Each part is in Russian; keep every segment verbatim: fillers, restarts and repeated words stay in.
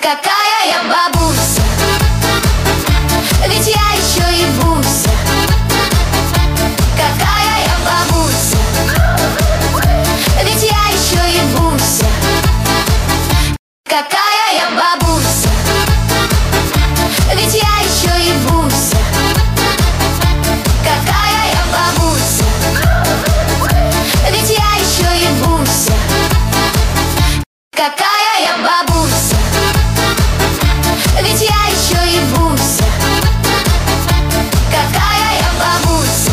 Какая я бабуся, ведь я еще и Буся. Какая я бабуся, ведь я еще и Буся. Какая я бабуся, ведь я еще и Буся. Какая я бабуся, ведь я еще и Буся. Какая я бабуся, ведь я еще и Буся. Какая я бабуся,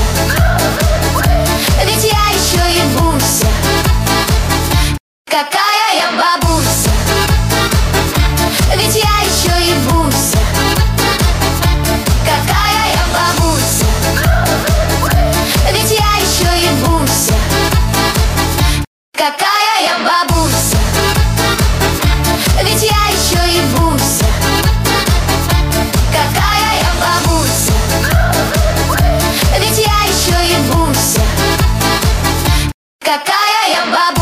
ведь я еще и Буся. Какая я бабуся, ведь я еще и Буся. Какая я бабуся, ведь я еще и Буся. Какая я бабуся, ведь я еще и Буся. Какая я бабуся, ведь я еще и Буся. Какая я бабуся.